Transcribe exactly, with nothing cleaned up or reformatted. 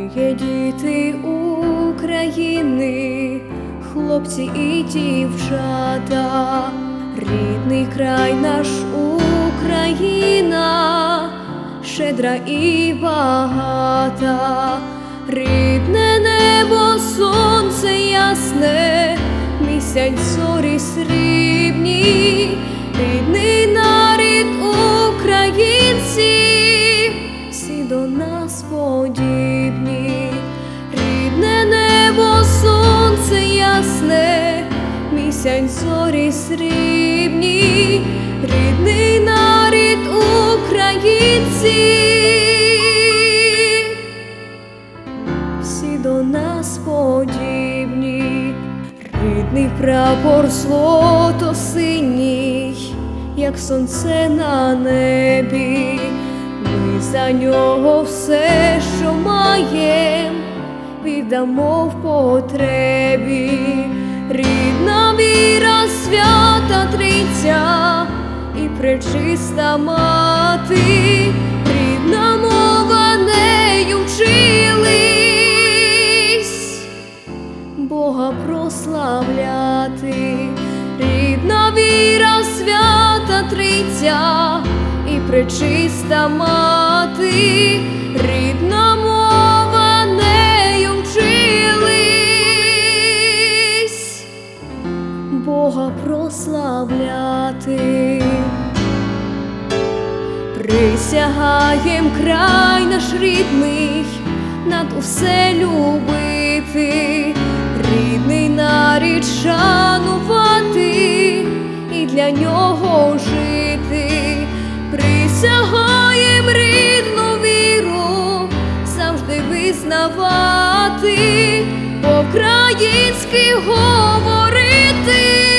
Є діти України, хлопці і дівчата, рідний край наш Україна, щедра і багата, рідне небо, сонце ясне, місяць зорі срібні, рідний нарід українці, всі до нас подібні. Рідне небо, сонце ясне, місяць зорі срібні, рідний нарід українці, всі до нас подібні. Рідний прапор злото-синій, як сонце на небі, ми за нього все, що маєм, віддамо в потребі. Рідна віра, свята Трійця і пречиста мати, рідна мова, нею вчились Бога прославляти. Рідна віра, свята Трійця і пречиста мати, рідна мова, нею вчились Бога прославляти. Присягаєм край наш рідний над усе любити, рідний нарід шанувати і для нього жити. Присягаєм рідну віру завжди визнавати, по-українськи говорити.